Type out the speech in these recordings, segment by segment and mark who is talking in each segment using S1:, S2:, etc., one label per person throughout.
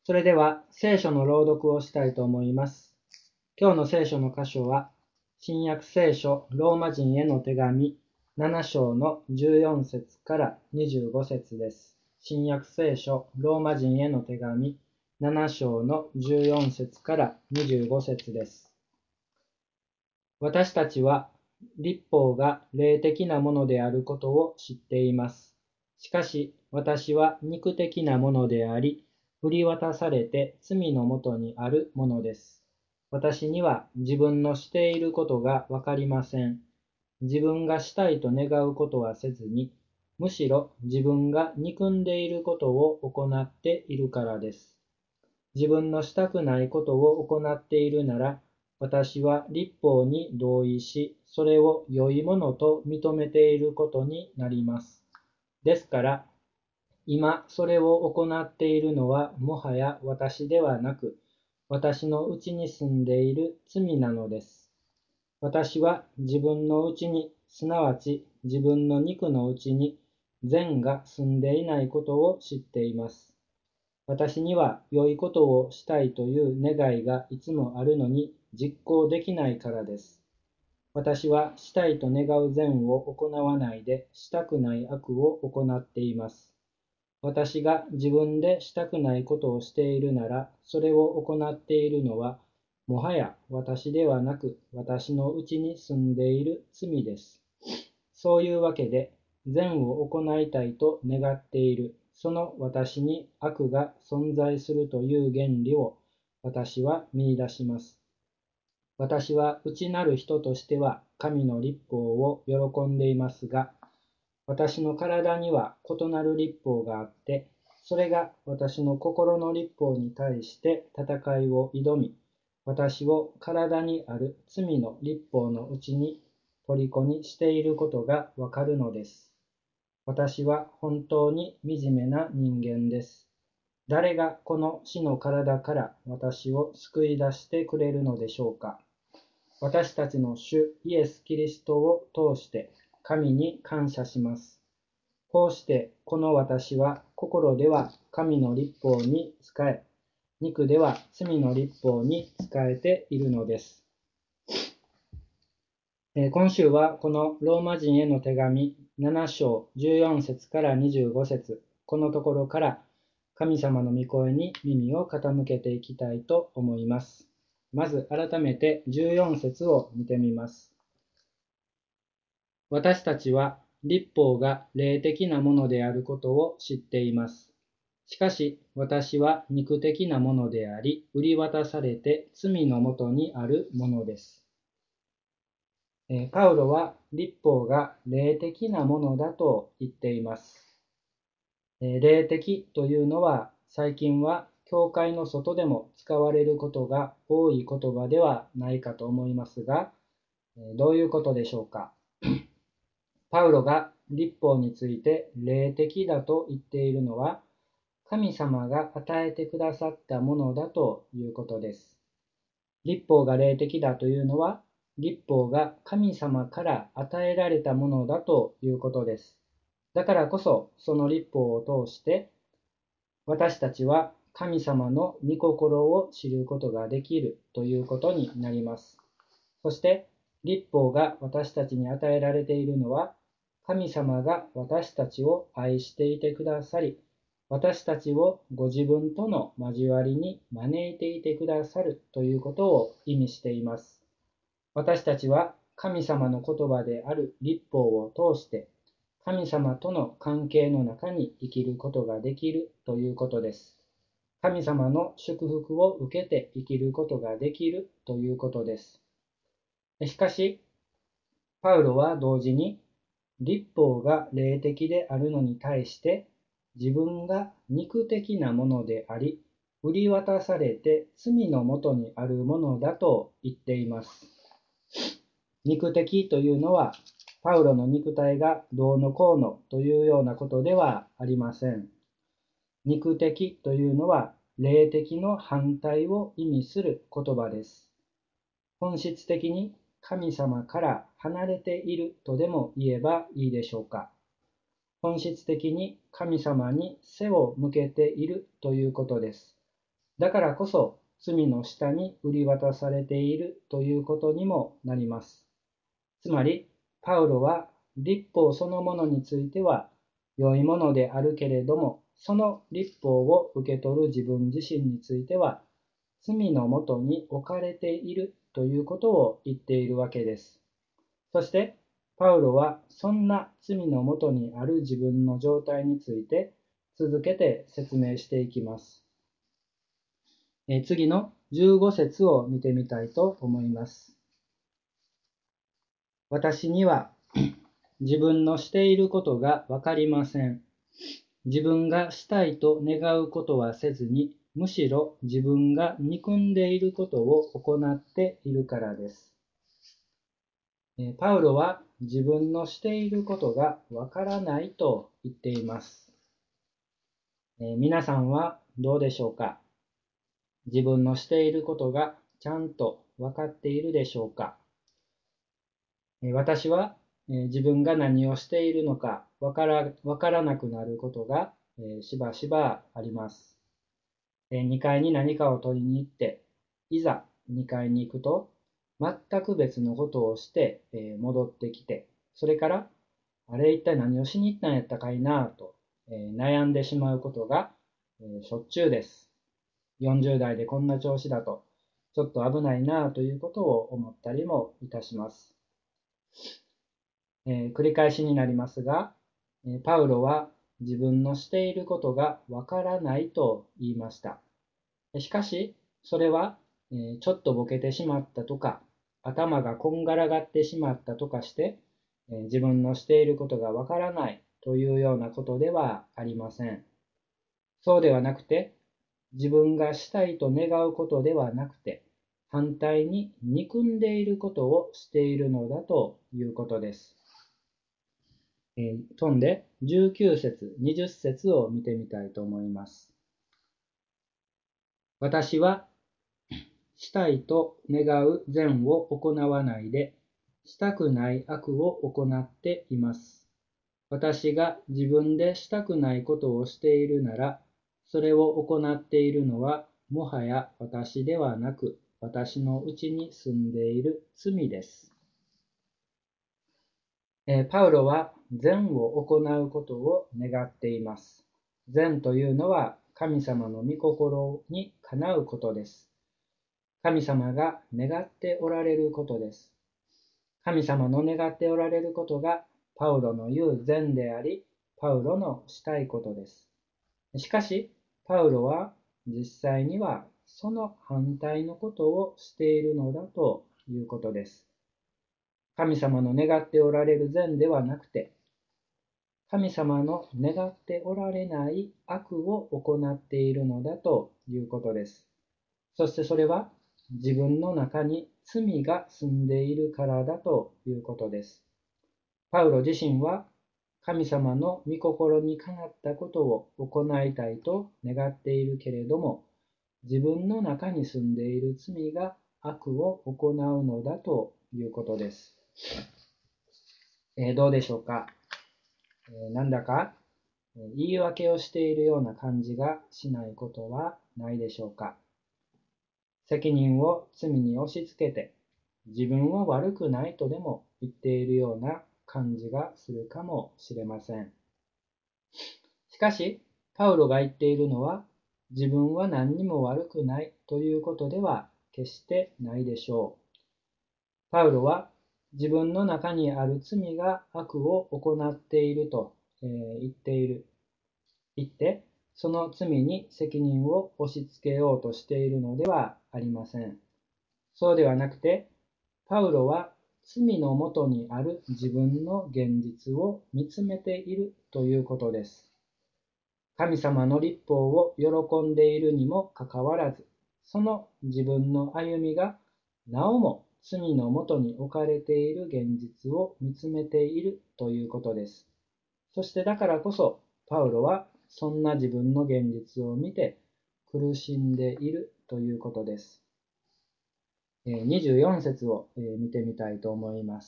S1: それでは聖書の朗読をしたいと思います。今日の聖書の箇所は、新約聖書ローマ人への手紙7章の14節から25節です。新約聖書ローマ人への手紙7章の14節から25節です。私たちは律法が霊的なものであることを知っています。しかし私は肉的なものであり、振り渡されて罪のもとにあるものです。私には自分のしていることがわかりません。自分がしたいと願うことはせずに、むしろ自分が憎んでいることを行っているからです。自分のしたくないことを行っているなら、私は律法に同意し、それを良いものと認めていることになります。ですから、今それを行っているのはもはや私ではなく、私のうちに住んでいる罪なのです。私は自分のうちに、すなわち自分の肉のうちに、善が住んでいないことを知っています。私には良いことをしたいという願いがいつもあるのに実行できないからです。私はしたいと願う善を行わないでしたくない悪を行っています。私が自分でしたくないことをしているなら、それを行っているのは、もはや私ではなく私のうちに住んでいる罪です。そういうわけで、善を行いたいと願っている、その私に悪が存在するという原理を私は見出します。私は内なる人としては神の律法を喜んでいますが、私の体には異なる律法があって、それが私の心の律法に対して戦いを挑み、私を体にある罪の律法のうちに虜にしていることがわかるのです。私は本当に惨めな人間です。誰がこの死の体から私を救い出してくれるのでしょうか。私たちの主イエス・キリストを通して神に感謝します。こうしてこの私は心では神の律法に仕え、肉では罪の律法に仕えているのです。今週はこのローマ人への手紙7章14節から25節、このところから神様の御声に耳を傾けていきたいと思います。まず改めて14節を見てみます。私たちは律法が霊的なものであることを知っています。しかし私は肉的なものであり、売り渡されて罪のもとにあるものです。パウロは律法が霊的なものだと言っています。霊的というのは最近は教会の外でも使われることが多い言葉ではないかと思いますが、どういうことでしょうか。パウロが律法について霊的だと言っているのは、神様が与えてくださったものだということです。律法が霊的だというのは、律法が神様から与えられたものだということです。だからこそ、その律法を通して、私たちは神様の御心を知ることができるということになります。そして、律法が私たちに与えられているのは、神様が私たちを愛していてくださり、私たちをご自分との交わりに招いていてくださるということを意味しています。私たちは神様の言葉である律法を通して、神様との関係の中に生きることができるということです。神様の祝福を受けて生きることができるということです。しかし、パウロは同時に、律法が霊的であるのに対して、自分が肉的なものであり、売り渡されて罪のもとにあるものだと言っています。肉的というのは、パウロの肉体がどうのこうのというようなことではありません。肉的というのは、霊的の反対を意味する言葉です。本質的に神様から離れているとでも言えばいいでしょうか。本質的に神様に背を向けているということです。 だからこそ罪の下に売り渡されているということにもなります。つまり、パウロは律法そのものについては良いものであるけれども、その律法を受け取る自分自身については、罪のもとに置かれているということを言っているわけです。そして、パウロはそんな罪のもとにある自分の状態について続けて説明していきます。次の15節を見てみたいと思います。私には自分のしていることがわかりません。自分がしたいと願うことはせずに、むしろ自分が憎んでいることを行っているからです。パウロは自分のしていることがわからないと言っています。皆さんはどうでしょうか？自分のしていることがちゃんとわかっているでしょうか？私は自分が何をしているのかわからなくなることがしばしばあります。2階に何かを取りに行って、いざ2階に行くと、全く別のことをして戻ってきて、それから、あれ一体何をしに行ったんやったかいなと悩んでしまうことがしょっちゅうです。40代でこんな調子だと、ちょっと危ないなということを思ったりもいたします。繰り返しになりますが、パウロは自分のしていることがわからないと言いました。しかし、それは、ちょっとボケてしまったとか、頭がこんがらがってしまったとかして、自分のしていることがわからないというようなことではありません。そうではなくて、自分がしたいと願うことではなくて、反対に憎んでいることをしているのだということです。飛んで19節、20節を見てみたいと思います。私はしたいと願う善を行わないで、したくない悪を行っています。私が自分でしたくないことをしているなら、それを行っているのは、もはや私ではなく、私のうちに住んでいる罪です。パウロは善を行うことを願っています。善というのは神様の御心にかなうことです。神様が願っておられることです。神様の願っておられることがパウロの言う善であり、パウロのしたいことです。しかし、パウロは実際にはその反対のことをしているのだということです。神様の願っておられる善ではなくて、神様の願っておられない悪を行っているのだということです。そしてそれは自分の中に罪が住んでいるからだということです。パウロ自身は神様の御心にかなったことを行いたいと願っているけれども、自分の中に住んでいる罪が悪を行うのだということです。どうでしょうか？なんだか言い訳をしているような感じがしないことはないでしょうか？責任を罪に押し付けて、自分は悪くないとでも言っているような感じがするかもしれません。しかし、パウロが言っているのは、自分は何にも悪くないということでは決してないでしょう。パウロは自分の中にある罪が悪を行っていると言って、その罪に責任を押し付けようとしているのではありません。そうではなくて、パウロは罪のもとにある自分の現実を見つめているということです。神様の律法を喜んでいるにもかかわらず、その自分の歩みがなおも罪のもとに置かれている現実を見つめているということです。そしてだからこそ、パウロはそんな自分の現実を見て苦しんでいるということです。24節を見てみたいと思います。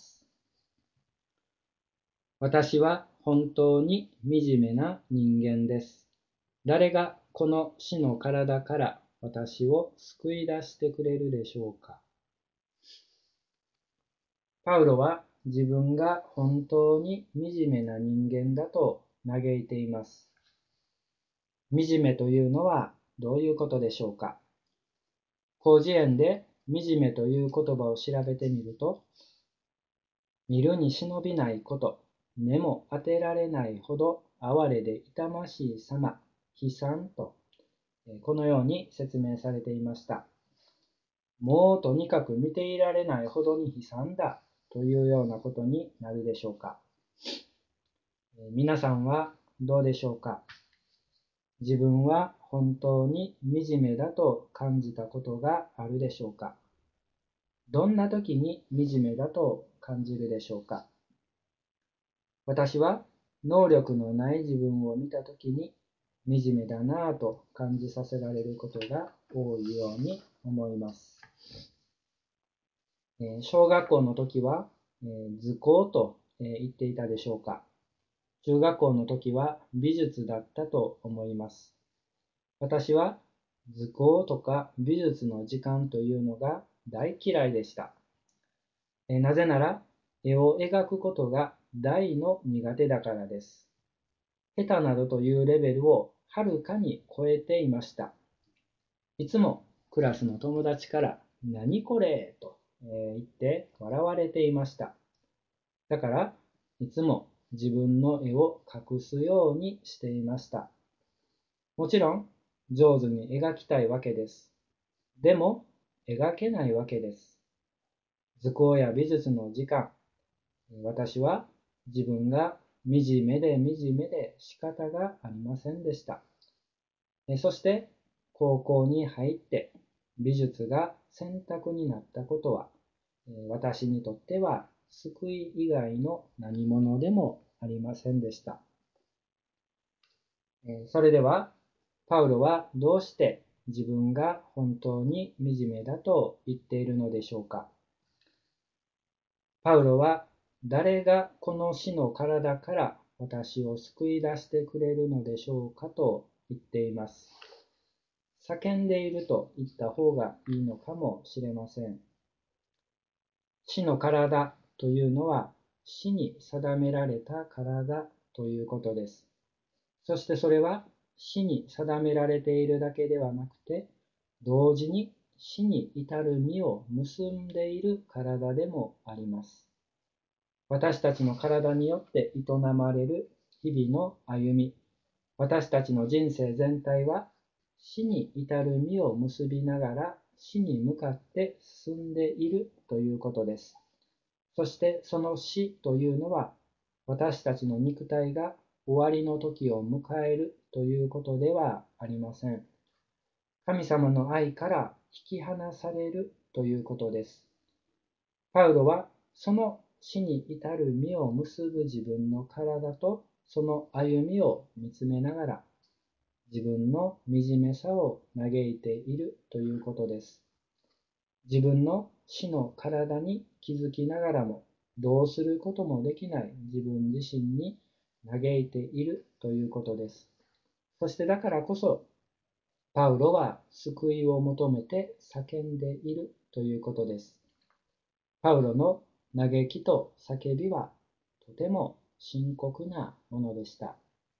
S1: 私は本当に惨めな人間です。誰がこの死の体から私を救い出してくれるでしょうか。パウロは自分が本当に惨めな人間だと嘆いています。惨めというのはどういうことでしょうか。広辞苑で惨めという言葉を調べてみると、見るに忍びないこと、目も当てられないほど哀れで痛ましい様、悲惨と、このように説明されていました。もうとにかく見ていられないほどに悲惨だというようなことになるでしょうか。皆さんはどうでしょうか。自分は本当に惨めだと感じたことがあるでしょうか。どんな時に惨めだと感じるでしょうか。私は能力のない自分を見た時に惨めだなぁと感じさせられることが多いように思います。小学校の時は図工と言っていたでしょうか。中学校の時は美術だったと思います。私は図工とか美術の時間というのが大嫌いでした。なぜなら絵を描くことが大の苦手だからです。下手などというレベルをはるかに超えていました。いつもクラスの友達から何これと言って笑われていました。だからいつも自分の絵を隠すようにしていました。もちろん上手に描きたいわけです。でも描けないわけです。図工や美術の時間、私は自分が惨めで惨めで仕方がありませんでした。そして高校に入って美術が選択になったことは、私にとっては救い以外の何者でもありませんでした。それでは、パウロはどうして自分が本当に惨めだと言っているのでしょうか。パウロは誰がこの死の体から私を救い出してくれるのでしょうかと言っています。叫んでいると言った方がいいのかもしれません。死の体というのは死に定められた体ということです。そしてそれは死に定められているだけではなくて、同時に死に至る実を結んでいる体でもあります。私たちの体によって営まれる日々の歩み、私たちの人生全体は死に至る実を結びながら死に向かって進んでいるということです。そしてその死というのは私たちの肉体が終わりの時を迎えるということではありません。神様の愛から引き離されるということです。パウロはその死に至る実を結ぶ自分の体とその歩みを見つめながら自分の惨めさを嘆いているということです。自分の死の体に気づきながらもどうすることもできない自分自身に嘆いているということです。そしてだからこそパウロは救いを求めて叫んでいるということです。パウロの嘆きと叫びはとても深刻なものでした。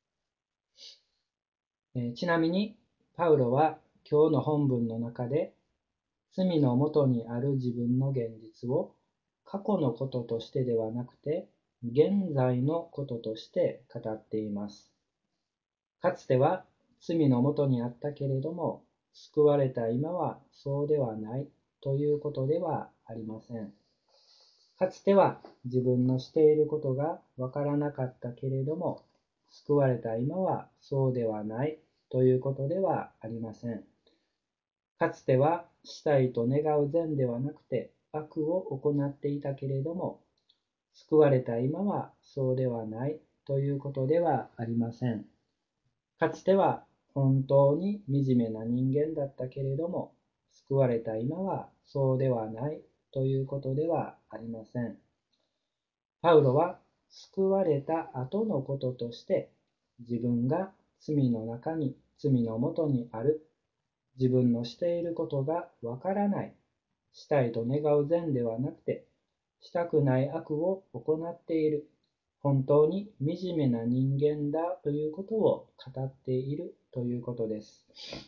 S1: ちなみにパウロは今日の本文の中で罪のもとにある自分の現実を過去のこととしてではなくて現在のこととして語っています。かつては罪のもとにあったけれども救われた今はそうではないということではありません。かつては自分のしていることがわからなかったけれども救われた今はそうではないということではありません。かつてはしたいと願う善ではなくて悪を行っていたけれども救われた今はそうではないということではありません。かつては本当に惨めな人間だったけれども救われた今はそうではないということではありません。パウロは救われた後のこととして自分が罪の中に罪のもとにある自分のしていることがわからない、したいと願う善ではなくて、したくない悪を行っている、本当に惨めな人間だということを語っているということです。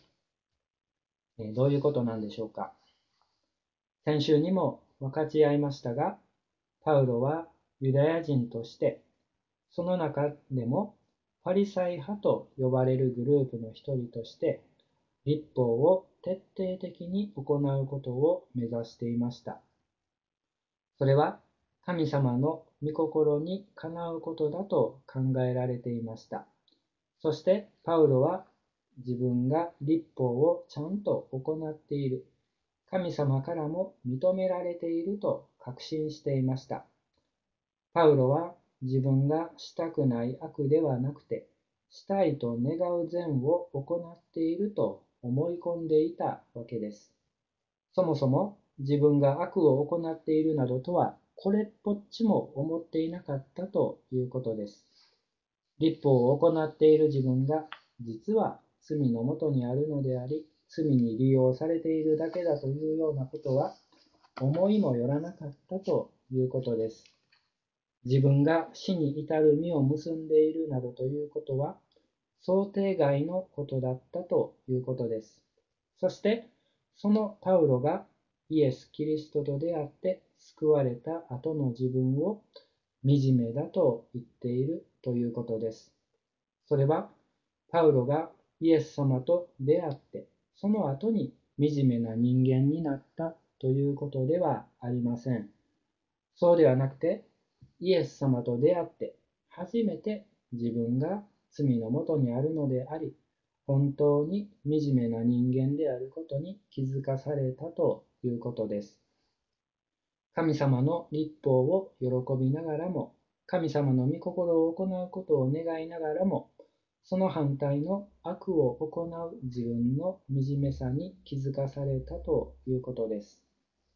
S1: どういうことなんでしょうか。先週にも分かち合いましたが、パウロはユダヤ人として、その中でもパリサイ派と呼ばれるグループの一人として、律法を徹底的に行うことを目指していました。それは神様の御心にかなうことだと考えられていました。そしてパウロは自分が律法をちゃんと行っている、神様からも認められていると確信していました。パウロは自分がしたくない悪ではなくて、したいと願う善を行っていると思い込んでいたわけです。そもそも自分が悪を行っているなどとはこれっぽっちも思っていなかったということです。律法を行っている自分が実は罪のもとにあるのであり、罪に利用されているだけだというようなことは思いもよらなかったということです。自分が死に至る実を結んでいるなどということは想定外のことだったということです。そしてそのパウロがイエス・キリストと出会って救われた後の自分を惨めだと言っているということです。それはパウロがイエス様と出会ってその後に惨めな人間になったということではありません。そうではなくて、イエス様と出会って初めて自分が罪のもとにあるのであり、本当に惨めな人間であることに気づかされたということです。神様の律法を喜びながらも、神様の御心を行うことを願いながらも、その反対の悪を行う自分の惨めさに気づかされたということです。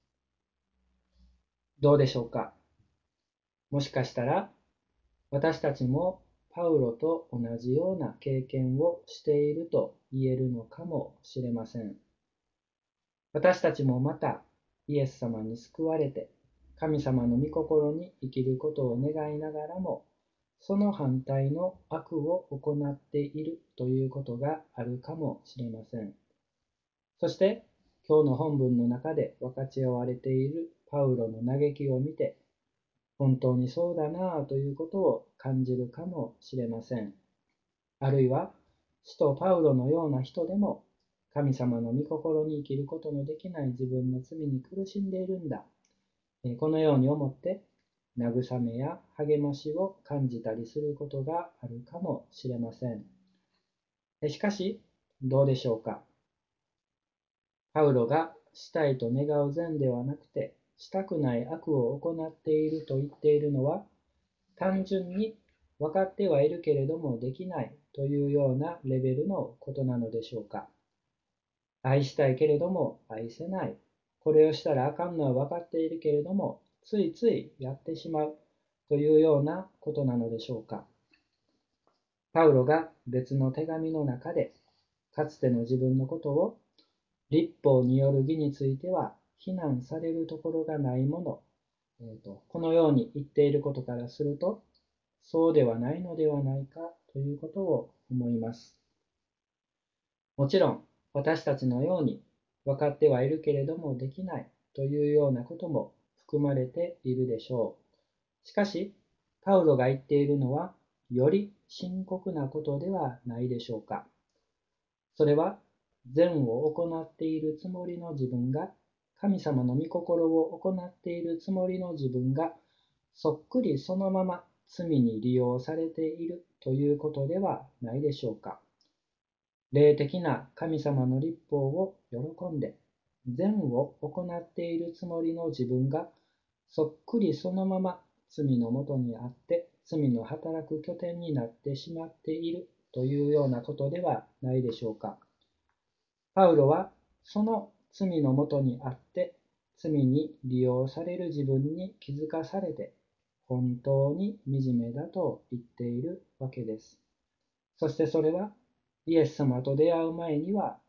S1: どうでしょうか。もしかしたら私たちもパウロと同じような経験をしていると言えるのかもしれません。私たちもまたイエス様に救われて神様の御心に生きることを願いながらも、その反対の悪を行っているということがあるかもしれません。そして今日の本文の中で分かち合われているパウロの嘆きを見て、本当にそうだなぁということを感じるかもしれません。あるいは、使徒パウロのような人でも、神様の御心に生きることのできない自分の罪に苦しんでいるんだ。このように思って、慰めや励ましを感じたりすることがあるかもしれません。しかし、どうでしょうか。パウロがしたいと願う善ではなくて、したくない悪を行っていると言っているのは、単純に分かってはいるけれどもできないというようなレベルのことなのでしょうか。愛したいけれども愛せない。これをしたらあかんのは分かっているけれども、ついついやってしまうというようなことなのでしょうか。パウロが別の手紙の中で、かつての自分のことを、律法による義については非難されるところがないもの、このように言っていることからすると、そうではないのではないかということを思います。もちろん、私たちのように分かってはいるけれどもできないというようなことも含まれているでしょう。しかし、パウロが言っているのは、より深刻なことではないでしょうか。それは、善を行っているつもりの自分が、神様の御心を行っているつもりの自分が、そっくりそのまま罪に利用されているということではないでしょうか。霊的な神様の律法を喜んで、善を行っているつもりの自分が、そっくりそのまま罪のもとにあって、罪の働く拠点になってしまっているというようなことではないでしょうか。パウロは、その罪のもとにあって、罪に利用される自分に気づかされて、本当に惨めだと言っているわけです。そしてそれは、イエス様と出会う前には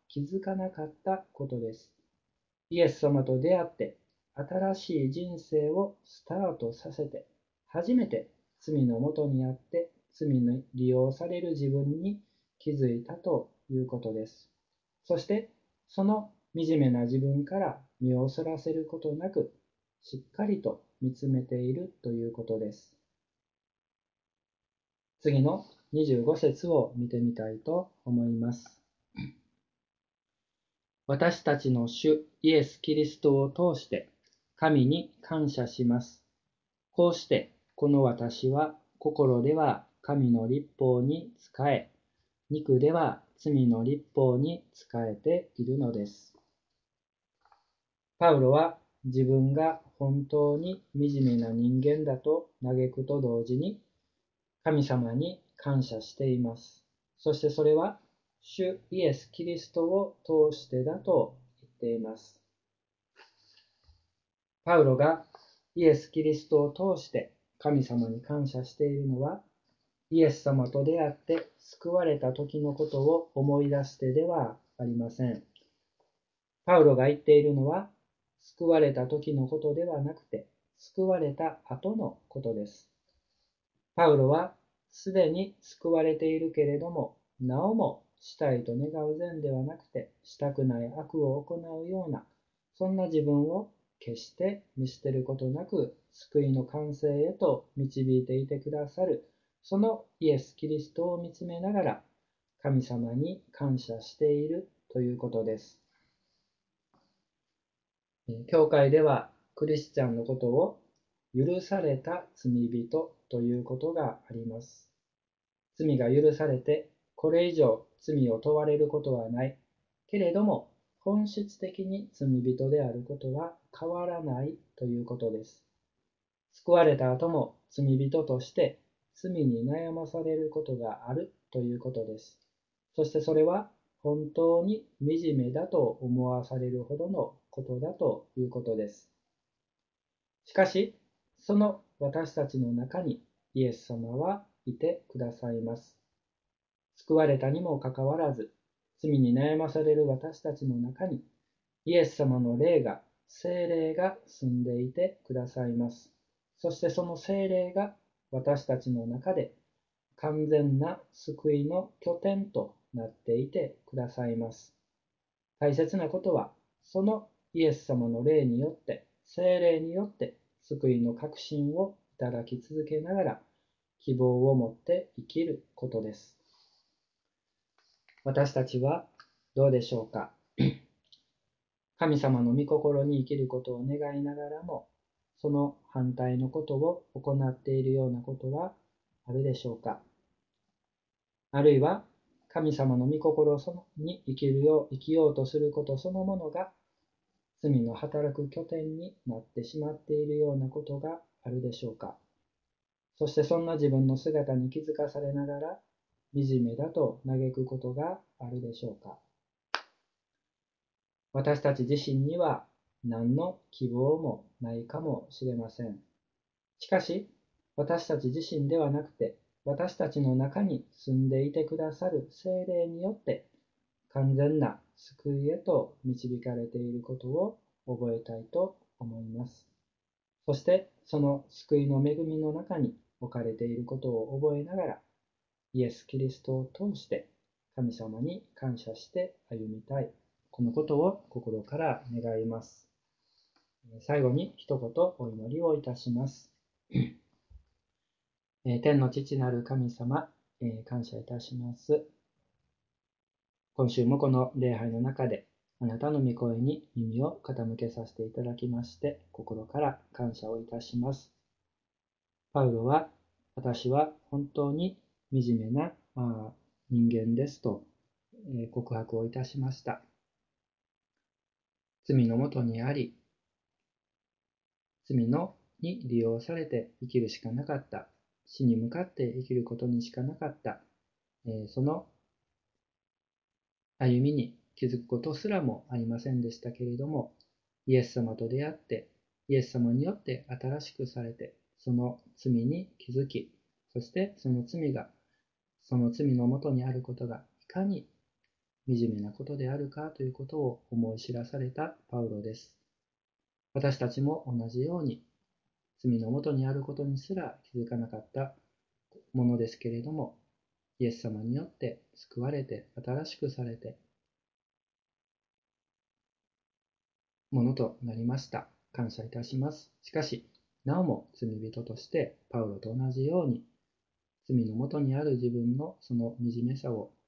S1: 気づかなかったことです。イエス様と出会って新しい人生をスタートさせて、初めて罪のもとにあって罪に利用される自分に気づいたということです。そしてその惨めな自分から身をそらせることなく、しっかりと見つめているということです。次の25節を見てみたいと思います。私たちの主イエス・キリストを通して神に感謝します。こうしてこの私は心では神の律法に仕え、肉では罪の律法に仕えているのです。パウロは自分が本当に惨めな人間だと嘆くと同時に、神様に感謝しています。そしてそれは主イエス・キリストを通してだと言っています。パウロがイエス・キリストを通して神様に感謝しているのは、イエス様と出会って救われた時のことを思い出してではありません。パウロが言っているのは、救われた時のことではなくて、救われた後のことです。パウロはすでに救われているけれども、なおもしたいと願う善ではなくて、したくない悪を行うような、そんな自分を決して見捨てることなく、救いの完成へと導いていてくださる、そのイエス・キリストを見つめながら、神様に感謝しているということです。教会ではクリスチャンのことを許された罪人ということがあります。罪が許されて、これ以上罪を問われることはない。けれども、本質的に罪人であることは変わらないということです。救われた後も罪人として罪に悩まされることがあるということです。そしてそれは本当に惨めだと思わされるほどのことだということです。しかし、その私たちの中にイエス様はいてくださいます。救われたにもかかわらず、罪に悩まされる私たちの中に、イエス様の霊が、聖霊が住んでいてくださいます。そしてその聖霊が私たちの中で完全な救いの拠点となっていてくださいます。大切なことは、そのイエス様の霊によって、聖霊によって救いの確信をいただき続けながら、希望を持って生きることです。私たちはどうでしょうか。神様の御心に生きることを願いながらも、その反対のことを行っているようなことはあるでしょうか。あるいは、神様の御心に生きようとすることそのものが、罪の働く拠点になってしまっているようなことがあるでしょうか。そしてそんな自分の姿に気づかされながら、惨めだと嘆くことがあるでしょうか。私たち自身には何の希望もないかもしれません。しかし、私たち自身ではなくて、私たちの中に住んでいてくださる聖霊によって完全な救いへと導かれていることを覚えたいと思います。そして、その救いの恵みの中に置かれていることを覚えながら、イエス・キリストを通して神様に感謝して歩みたい。このことを心から願います。最後に一言お祈りをいたします。天の父なる神様、感謝いたします。今週もこの礼拝の中であなたの御声に耳を傾けさせていただきまして、心から感謝をいたします。パウロは、私は本当に惨めな人間ですと告白をいたしました。罪のもとにあり、罪に利用されて生きるしかなかった。死に向かって生きることにしかなかった。その歩みに気づくことすらもありませんでしたけれども、イエス様と出会って、イエス様によって新しくされて、その罪に気づき、そしてその罪のもとにあることがいかに惨めなことであるかということを思い知らされたパウロです。私たちも同じように罪のもとにあることにすら気づかなかったものですけれども、イエス様によって救われて新しくされてものとなりました。感謝いたします。しかし、なおも罪人としてパウロと同じように罪のもとにある自分のその惨めさを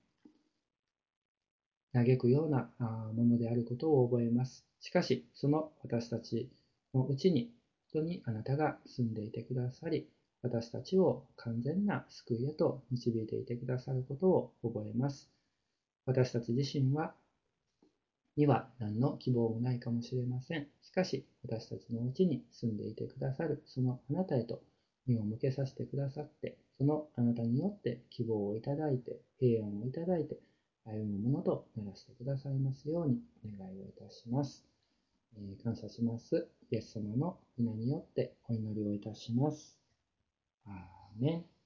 S1: 嘆くようなものであることを覚えます。しかし、その私たちのうちに、本当にあなたが住んでいてくださり、私たちを完全な救いへと導いていてくださることを覚えます。私たち自身には何の希望もないかもしれません。しかし、私たちのうちに住んでいてくださる、そのあなたへと目を向けさせてくださって、そのあなたによって希望をいただいて、平安をいただいて、歩むものとならせてくださいますようにお願いをいたします。感謝します。イエス様の皆によってお祈りをいたします。アーメン。